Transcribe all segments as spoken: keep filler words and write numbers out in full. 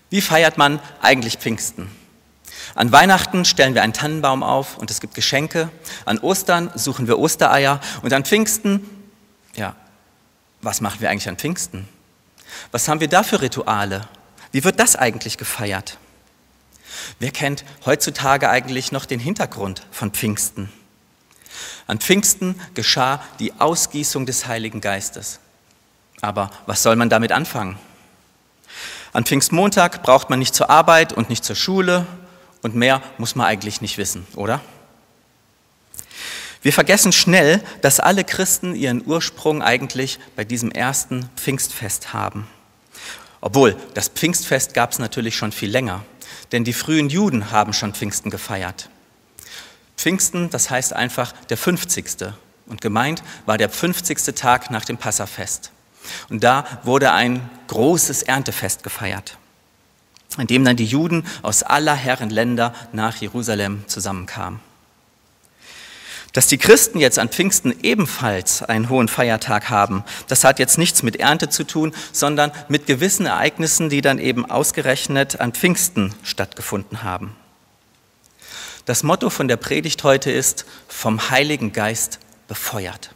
Wie feiert man eigentlich Pfingsten? An Weihnachten stellen wir einen Tannenbaum auf und es gibt Geschenke. An Ostern suchen wir Ostereier und an Pfingsten, ja, was machen wir eigentlich an Pfingsten? Was haben wir da für Rituale? Wie wird das eigentlich gefeiert? Wer kennt heutzutage eigentlich noch den Hintergrund von Pfingsten? An Pfingsten geschah die Ausgießung des Heiligen Geistes. Aber was soll man damit anfangen? An Pfingstmontag braucht man nicht zur Arbeit und nicht zur Schule und mehr muss man eigentlich nicht wissen, oder? Wir vergessen schnell, dass alle Christen ihren Ursprung eigentlich bei diesem ersten Pfingstfest haben. Obwohl, das Pfingstfest gab es natürlich schon viel länger, denn die frühen Juden haben schon Pfingsten gefeiert. Pfingsten, das heißt einfach der fünfzigste Und gemeint war der fünfzigste Tag nach dem Passafest. Und da wurde ein großes Erntefest gefeiert, an dem dann die Juden aus aller Herren Länder nach Jerusalem zusammenkamen. Dass die Christen jetzt an Pfingsten ebenfalls einen hohen Feiertag haben, das hat jetzt nichts mit Ernte zu tun, sondern mit gewissen Ereignissen, die dann eben ausgerechnet an Pfingsten stattgefunden haben. Das Motto von der Predigt heute ist: vom Heiligen Geist befeuert.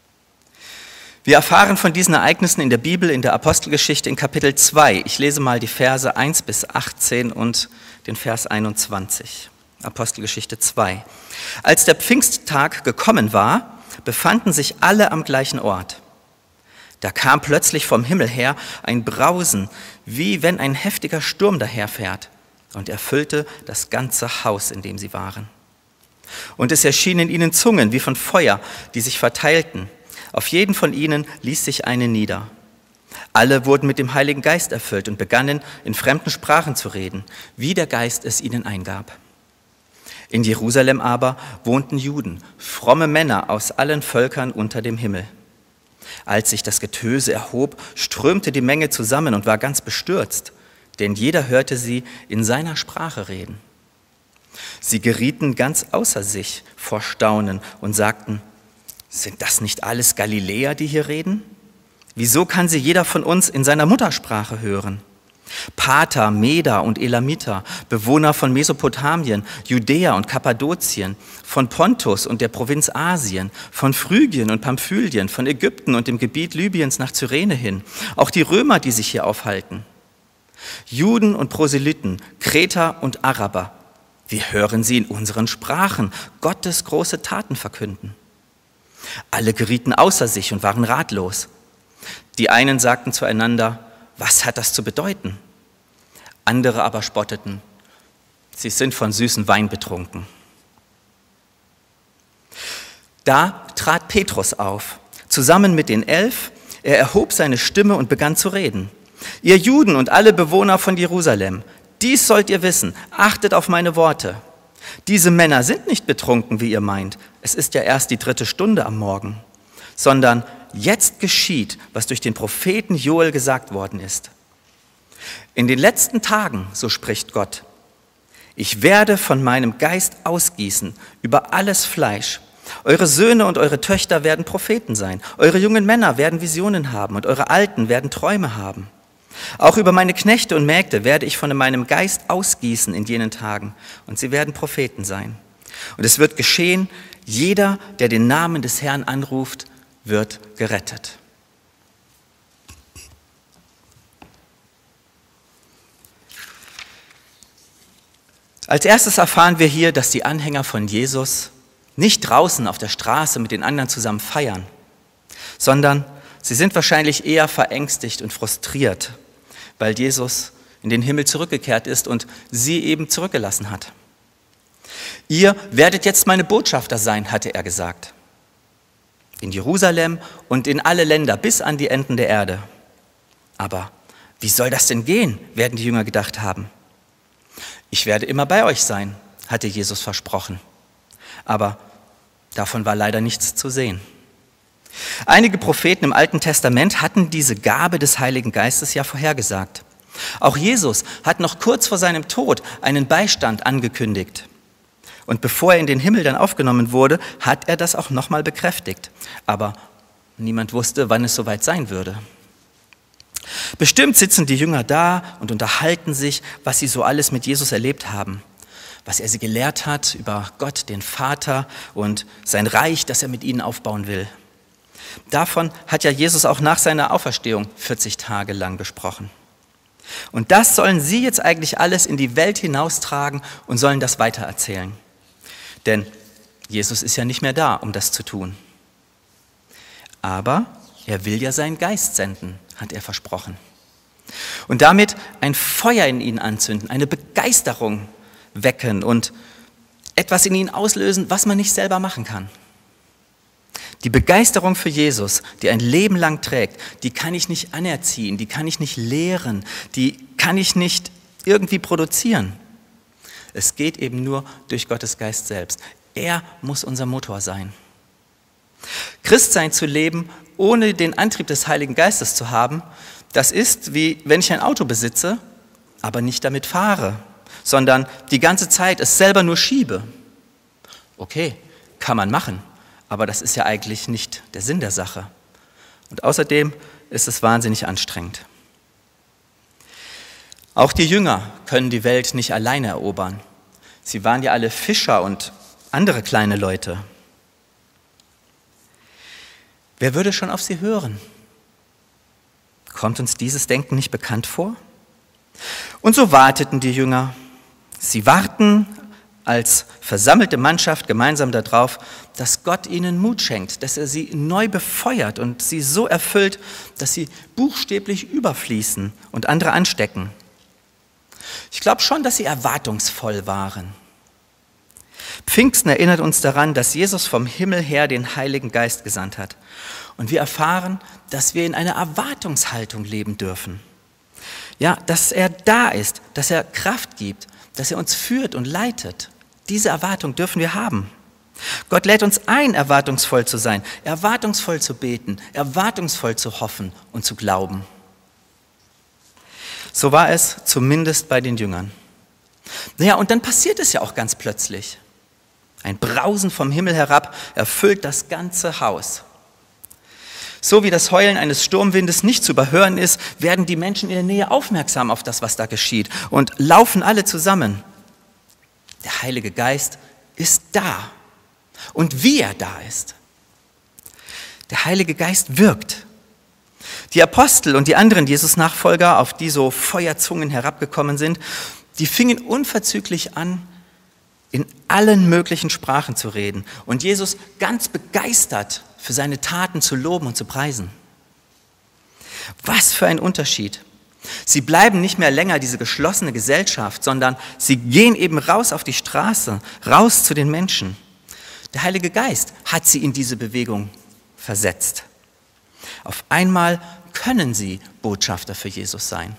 Wir erfahren von diesen Ereignissen in der Bibel, in der Apostelgeschichte in Kapitel zwei. Ich lese mal die Verse eins bis achtzehn und den Vers einundzwanzig. Apostelgeschichte zwei. Als der Pfingsttag gekommen war, befanden sich alle am gleichen Ort. Da kam plötzlich vom Himmel her ein Brausen, wie wenn ein heftiger Sturm daherfährt, und erfüllte das ganze Haus, in dem sie waren. Und es erschienen ihnen Zungen wie von Feuer, die sich verteilten. Auf jeden von ihnen ließ sich eine nieder. Alle wurden mit dem Heiligen Geist erfüllt und begannen, in fremden Sprachen zu reden, wie der Geist es ihnen eingab. In Jerusalem aber wohnten Juden, fromme Männer aus allen Völkern unter dem Himmel. Als sich das Getöse erhob, strömte die Menge zusammen und war ganz bestürzt, denn jeder hörte sie in seiner Sprache reden. Sie gerieten ganz außer sich vor Staunen und sagten: Sind das nicht alles Galiläer, die hier reden? Wieso kann sie jeder von uns in seiner Muttersprache hören? Parther, Meder und Elamiter, Bewohner von Mesopotamien, Judäa und Kappadokien, von Pontus und der Provinz Asien, von Phrygien und Pamphylien, von Ägypten und dem Gebiet Libyens nach Cyrene hin, auch die Römer, die sich hier aufhalten. Juden und Proselyten, Kreter und Araber, wir hören sie in unseren Sprachen Gottes große Taten verkünden. Alle gerieten außer sich und waren ratlos. Die einen sagten zueinander: Was hat das zu bedeuten? Andere aber spotteten: Sie sind von süßem Wein betrunken. Da trat Petrus auf, zusammen mit den Elf. Er erhob seine Stimme und begann zu reden: Ihr Juden und alle Bewohner von Jerusalem, dies sollt ihr wissen, achtet auf meine Worte. Diese Männer sind nicht betrunken, wie ihr meint. Es ist ja erst die dritte Stunde am Morgen. Sondern jetzt geschieht, was durch den Propheten Joel gesagt worden ist. In den letzten Tagen, so spricht Gott, ich werde von meinem Geist ausgießen über alles Fleisch. Eure Söhne und eure Töchter werden Propheten sein. Eure jungen Männer werden Visionen haben und eure Alten werden Träume haben. Auch über meine Knechte und Mägde werde ich von meinem Geist ausgießen in jenen Tagen, und sie werden Propheten sein. Und es wird geschehen, jeder, der den Namen des Herrn anruft, wird gerettet. Als erstes erfahren wir hier, dass die Anhänger von Jesus nicht draußen auf der Straße mit den anderen zusammen feiern, sondern sie sind wahrscheinlich eher verängstigt und frustriert, weil Jesus in den Himmel zurückgekehrt ist und sie eben zurückgelassen hat. Ihr werdet jetzt meine Botschafter sein, hatte er gesagt. In Jerusalem und in alle Länder bis an die Enden der Erde. Aber wie soll das denn gehen, werden die Jünger gedacht haben. Ich werde immer bei euch sein, hatte Jesus versprochen. Aber davon war leider nichts zu sehen. Einige Propheten im Alten Testament hatten diese Gabe des Heiligen Geistes ja vorhergesagt. Auch Jesus hat noch kurz vor seinem Tod einen Beistand angekündigt. Und bevor er in den Himmel dann aufgenommen wurde, hat er das auch nochmal bekräftigt. Aber niemand wusste, wann es soweit sein würde. Bestimmt sitzen die Jünger da und unterhalten sich, was sie so alles mit Jesus erlebt haben, was er sie gelehrt hat über Gott, den Vater und sein Reich, das er mit ihnen aufbauen will. Davon hat ja Jesus auch nach seiner Auferstehung vierzig Tage lang gesprochen. Und das sollen sie jetzt eigentlich alles in die Welt hinaustragen und sollen das weitererzählen. Denn Jesus ist ja nicht mehr da, um das zu tun. Aber er will ja seinen Geist senden, hat er versprochen. Und damit ein Feuer in ihnen anzünden, eine Begeisterung wecken und etwas in ihnen auslösen, was man nicht selber machen kann. Die Begeisterung für Jesus, die ein Leben lang trägt, die kann ich nicht anerziehen, die kann ich nicht lehren, die kann ich nicht irgendwie produzieren. Es geht eben nur durch Gottes Geist selbst. Er muss unser Motor sein. Christsein zu leben, ohne den Antrieb des Heiligen Geistes zu haben, das ist wie wenn ich ein Auto besitze, aber nicht damit fahre, sondern die ganze Zeit es selber nur schiebe. Okay, kann man machen, aber das ist ja eigentlich nicht der Sinn der Sache. Und außerdem ist es wahnsinnig anstrengend. Auch die Jünger können die Welt nicht alleine erobern. Sie waren ja alle Fischer und andere kleine Leute. Wer würde schon auf sie hören? Kommt uns dieses Denken nicht bekannt vor? Und so warteten die Jünger. Sie warten als versammelte Mannschaft gemeinsam darauf, dass Gott ihnen Mut schenkt, dass er sie neu befeuert und sie so erfüllt, dass sie buchstäblich überfließen und andere anstecken. Ich glaube schon, dass sie erwartungsvoll waren. Pfingsten erinnert uns daran, dass Jesus vom Himmel her den Heiligen Geist gesandt hat. Und wir erfahren, dass wir in einer Erwartungshaltung leben dürfen. Ja, dass er da ist, dass er Kraft gibt, dass er uns führt und leitet. Diese Erwartung dürfen wir haben. Gott lädt uns ein, erwartungsvoll zu sein, erwartungsvoll zu beten, erwartungsvoll zu hoffen und zu glauben. So war es zumindest bei den Jüngern. Naja, und dann passiert es ja auch ganz plötzlich. Ein Brausen vom Himmel herab erfüllt das ganze Haus. So wie das Heulen eines Sturmwindes nicht zu überhören ist, werden die Menschen in der Nähe aufmerksam auf das, was da geschieht und laufen alle zusammen. Der Heilige Geist ist da. Und wie er da ist. Der Heilige Geist wirkt. Die Apostel und die anderen Jesus-Nachfolger, auf die so Feuerzungen herabgekommen sind, die fingen unverzüglich an, in allen möglichen Sprachen zu reden und Jesus ganz begeistert für seine Taten zu loben und zu preisen. Was für ein Unterschied. Sie bleiben nicht mehr länger diese geschlossene Gesellschaft, sondern sie gehen eben raus auf die Straße, raus zu den Menschen. Der Heilige Geist hat sie in diese Bewegung versetzt. Auf einmal können sie Botschafter für Jesus sein.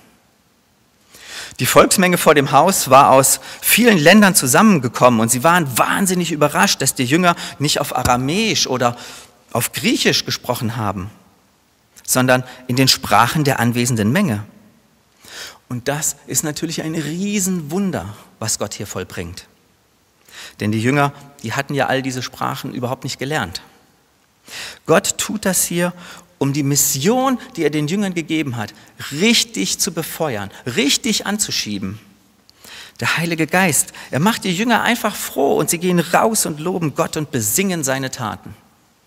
Die Volksmenge vor dem Haus war aus vielen Ländern zusammengekommen und sie waren wahnsinnig überrascht, dass die Jünger nicht auf Aramäisch oder auf Griechisch gesprochen haben, sondern in den Sprachen der anwesenden Menge. Und das ist natürlich ein Riesenwunder, was Gott hier vollbringt. Denn die Jünger, die hatten ja all diese Sprachen überhaupt nicht gelernt. Gott tut das hier, um die Mission, die er den Jüngern gegeben hat, richtig zu befeuern, richtig anzuschieben. Der Heilige Geist, er macht die Jünger einfach froh und sie gehen raus und loben Gott und besingen seine Taten.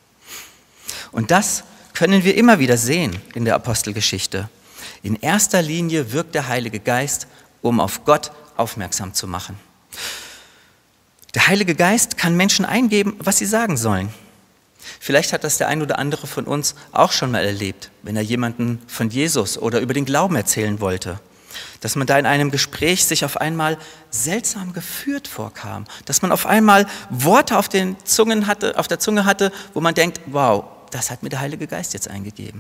Und das können wir immer wieder sehen in der Apostelgeschichte. In erster Linie wirkt der Heilige Geist, um auf Gott aufmerksam zu machen. Der Heilige Geist kann Menschen eingeben, was sie sagen sollen. Vielleicht hat das der ein oder andere von uns auch schon mal erlebt, wenn er jemanden von Jesus oder über den Glauben erzählen wollte. Dass man da in einem Gespräch sich auf einmal seltsam geführt vorkam. Dass man auf einmal Worte auf, den Zungen hatte, auf der Zunge hatte, wo man denkt, wow, das hat mir der Heilige Geist jetzt eingegeben.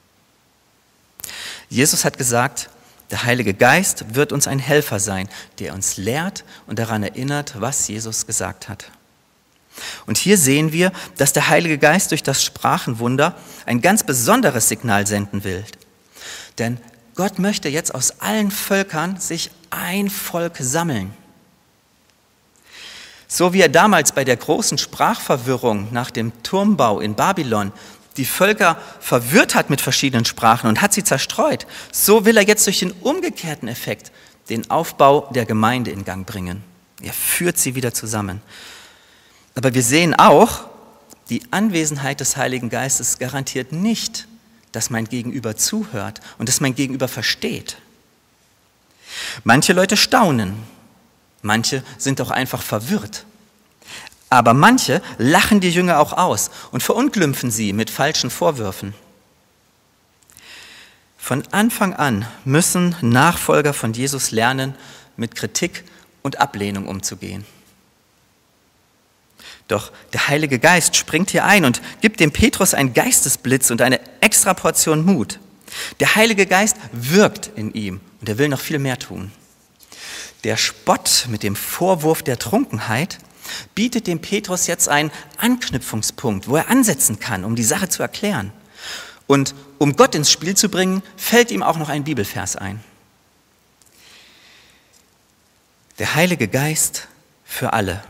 Jesus hat gesagt, der Heilige Geist wird uns ein Helfer sein, der uns lehrt und daran erinnert, was Jesus gesagt hat. Und hier sehen wir, dass der Heilige Geist durch das Sprachenwunder ein ganz besonderes Signal senden will. Denn Gott möchte jetzt aus allen Völkern sich ein Volk sammeln. So wie er damals bei der großen Sprachverwirrung nach dem Turmbau in Babylon die Völker verwirrt hat mit verschiedenen Sprachen und hat sie zerstreut, so will er jetzt durch den umgekehrten Effekt den Aufbau der Gemeinde in Gang bringen. Er führt sie wieder zusammen. Aber wir sehen auch, die Anwesenheit des Heiligen Geistes garantiert nicht, dass mein Gegenüber zuhört und dass mein Gegenüber versteht. Manche Leute staunen, manche sind auch einfach verwirrt. Aber manche lachen die Jünger auch aus und verunglimpfen sie mit falschen Vorwürfen. Von Anfang an müssen Nachfolger von Jesus lernen, mit Kritik und Ablehnung umzugehen. Doch der Heilige Geist springt hier ein und gibt dem Petrus einen Geistesblitz und eine extra Portion Mut. Der Heilige Geist wirkt in ihm und er will noch viel mehr tun. Der Spott mit dem Vorwurf der Trunkenheit bietet dem Petrus jetzt einen Anknüpfungspunkt, wo er ansetzen kann, um die Sache zu erklären. Und um Gott ins Spiel zu bringen, fällt ihm auch noch ein Bibelvers ein. Der Heilige Geist für alle.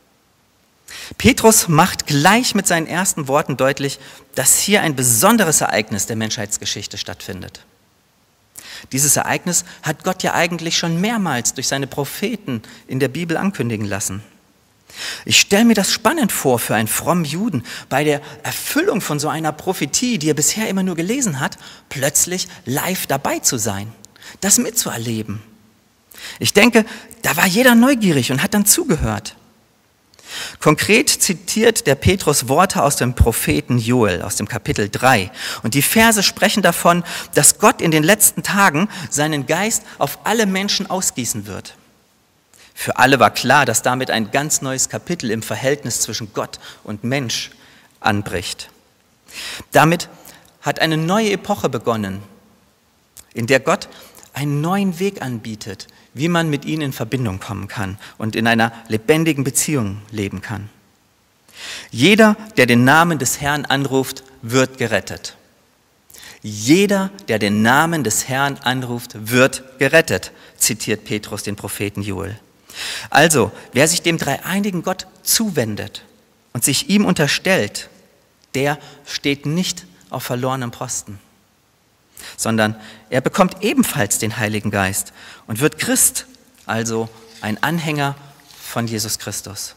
Petrus macht gleich mit seinen ersten Worten deutlich, dass hier ein besonderes Ereignis der Menschheitsgeschichte stattfindet. Dieses Ereignis hat Gott ja eigentlich schon mehrmals durch seine Propheten in der Bibel ankündigen lassen. Ich stelle mir das spannend vor für einen frommen Juden, bei der Erfüllung von so einer Prophetie, die er bisher immer nur gelesen hat, plötzlich live dabei zu sein, das mitzuerleben. Ich denke, da war jeder neugierig und hat dann zugehört. Konkret zitiert der Petrus Worte aus dem Propheten Joel, aus dem Kapitel drei. Und die Verse sprechen davon, dass Gott in den letzten Tagen seinen Geist auf alle Menschen ausgießen wird. Für alle war klar, dass damit ein ganz neues Kapitel im Verhältnis zwischen Gott und Mensch anbricht. Damit hat eine neue Epoche begonnen, in der Gott einen neuen Weg anbietet, wie man mit ihnen in Verbindung kommen kann und in einer lebendigen Beziehung leben kann. Jeder, der den Namen des Herrn anruft, wird gerettet. Jeder, der den Namen des Herrn anruft, wird gerettet, zitiert Petrus den Propheten Joel. Also, wer sich dem dreieinigen Gott zuwendet und sich ihm unterstellt, der steht nicht auf verlorenem Posten, sondern er bekommt ebenfalls den Heiligen Geist und wird Christ, also ein Anhänger von Jesus Christus.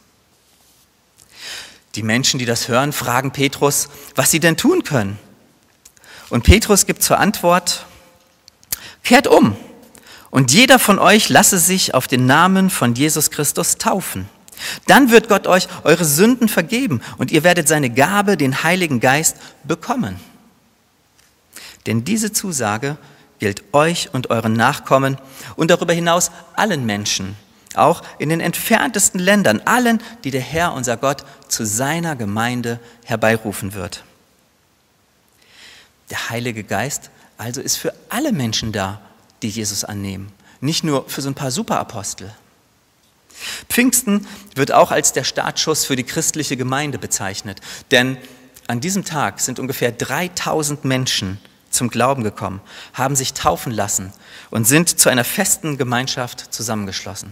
Die Menschen, die das hören, fragen Petrus, was sie denn tun können. Und Petrus gibt zur Antwort, kehrt um und jeder von euch lasse sich auf den Namen von Jesus Christus taufen. Dann wird Gott euch eure Sünden vergeben und ihr werdet seine Gabe, den Heiligen Geist, bekommen. Denn diese Zusage gilt euch und euren Nachkommen und darüber hinaus allen Menschen, auch in den entferntesten Ländern, allen, die der Herr, unser Gott, zu seiner Gemeinde herbeirufen wird. Der Heilige Geist also ist für alle Menschen da, die Jesus annehmen, nicht nur für so ein paar Superapostel. Pfingsten wird auch als der Startschuss für die christliche Gemeinde bezeichnet, denn an diesem Tag sind ungefähr dreitausend Menschen zum Glauben gekommen, haben sich taufen lassen und sind zu einer festen Gemeinschaft zusammengeschlossen.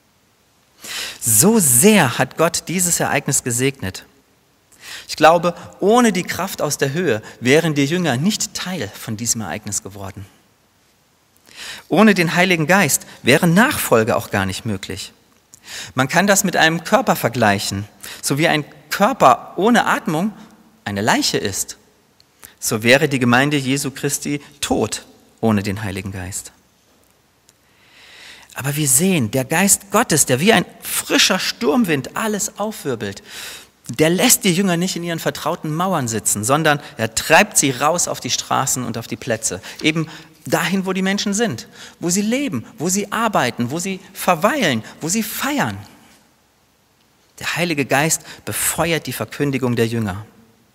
So sehr hat Gott dieses Ereignis gesegnet. Ich glaube, ohne die Kraft aus der Höhe wären die Jünger nicht Teil von diesem Ereignis geworden. Ohne den Heiligen Geist wäre Nachfolge auch gar nicht möglich. Man kann das mit einem Körper vergleichen. So wie ein Körper ohne Atmung eine Leiche ist, so wäre die Gemeinde Jesu Christi tot ohne den Heiligen Geist. Aber wir sehen, der Geist Gottes, der wie ein frischer Sturmwind alles aufwirbelt, der lässt die Jünger nicht in ihren vertrauten Mauern sitzen, sondern er treibt sie raus auf die Straßen und auf die Plätze, eben dahin, wo die Menschen sind, wo sie leben, wo sie arbeiten, wo sie verweilen, wo sie feiern. Der Heilige Geist befeuert die Verkündigung der Jünger.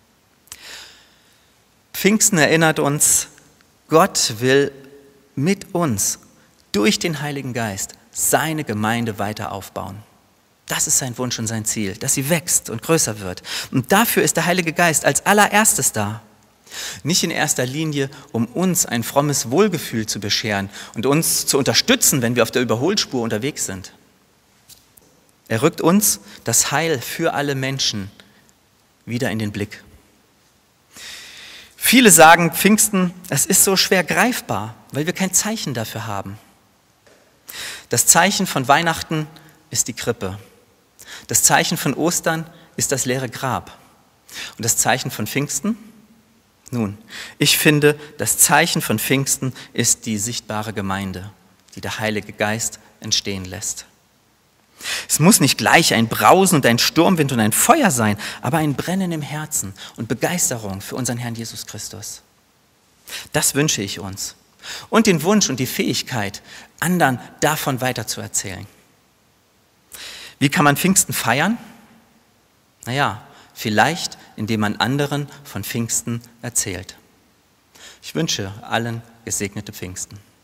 Pfingsten erinnert uns, Gott will mit uns durch den Heiligen Geist seine Gemeinde weiter aufbauen. Das ist sein Wunsch und sein Ziel, dass sie wächst und größer wird. Und dafür ist der Heilige Geist als allererstes da. Nicht in erster Linie, um uns ein frommes Wohlgefühl zu bescheren und uns zu unterstützen, wenn wir auf der Überholspur unterwegs sind. Er rückt uns das Heil für alle Menschen wieder in den Blick. Viele sagen, Pfingsten, es ist so schwer greifbar, weil wir kein Zeichen dafür haben. Das Zeichen von Weihnachten ist die Krippe. Das Zeichen von Ostern ist das leere Grab. Und das Zeichen von Pfingsten? Nun, ich finde, das Zeichen von Pfingsten ist die sichtbare Gemeinde, die der Heilige Geist entstehen lässt. Es muss nicht gleich ein Brausen und ein Sturmwind und ein Feuer sein, aber ein Brennen im Herzen und Begeisterung für unseren Herrn Jesus Christus. Das wünsche ich uns. Und den Wunsch und die Fähigkeit, anderen davon weiterzuerzählen. Wie kann man Pfingsten feiern? Naja, vielleicht, indem man anderen von Pfingsten erzählt. Ich wünsche allen gesegnete Pfingsten.